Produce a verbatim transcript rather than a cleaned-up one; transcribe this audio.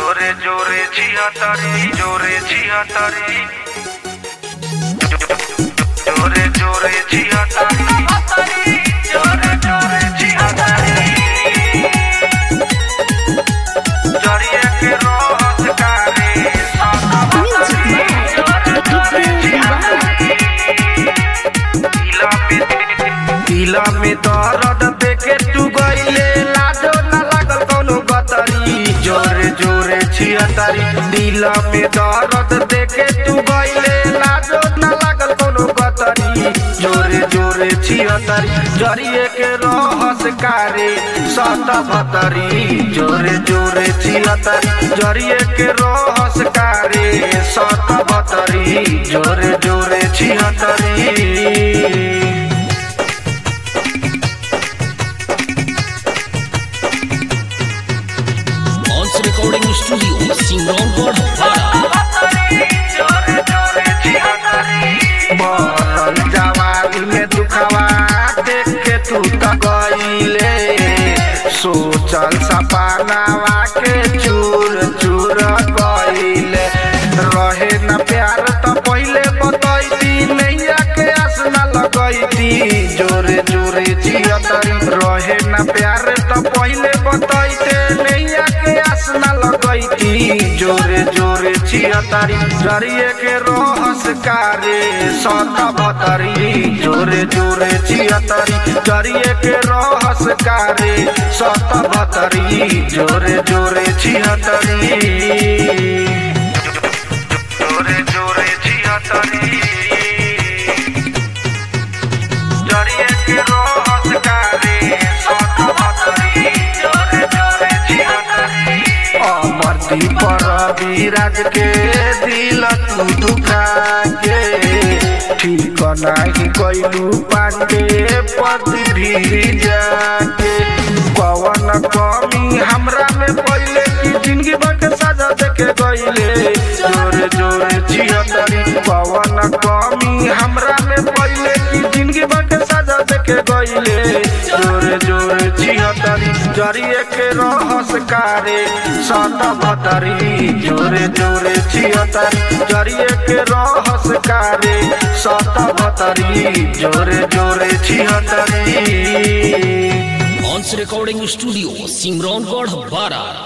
जोरे जोरे छिहत्तरी जोरे छिहत्तरी जोरे जोरे छिहत्तरी जोरे जोरे छिहत्तरी जरिए के रोहस कारे दिला में दर्द देके तू गइले लाजो ना लागल कोनो गतरी जोरे जोरे छिहत्तरी दिला में दर्द देके तू गइले लाजो ना लागल कोनो गतरी जोरे जोरे छिहत्तरी जरिए के रहस कारे सतहत्तरी जोरे जोरे छिहत्तरी जरिए के रहस कारे सतहत्तरी जोरे जोरे छिहत्तरी recording studio सिमरौनगढ़ बरल जवानी में दुखवा देख के तू त गइले सोचल सपनावा के चूर चूर गइले रहे न प्यार त पहिले बतैती नैया के आस न लगैती जोरे जोरे छिहत्तरी रहे न प्यार त पहिले बतैते नैया के आस न लगैती जोरे जोरे छिहत्तरी जरिए के रहस कारे सतहत्तरी जोरे जोरे छिहत्तरी जरिए के रहस कारे सतहत्तरी जोरे जोरे छिहत्तरी जोरे जोरे छिहत्तरी जरिए के रहस कारे सतहत्तरी जोरे जोरे छिहत्तरी अमरती पर विराज के दिल तू दुखा के ठीक नाही कैलू पांडे पति भी जाके पवन कमी हमरा में पहले की जिंदगी बट सजा देके गइले जोरे जोरे छिहत्तरी पवन कमी हमरा में पहले की जिंदगी बट सजा देके गइले जोरे जोरे छिहत्तरी जरिए के रहस कारे सतहत्तरी जोरे जोरे छिहत्तरी जरिए के रहस कारे सतहत्तरी जोरे जोरे छिहत्तरी ऑन्स रिकॉर्डिंग स्टूडियो सिमरौनगढ़ बारा।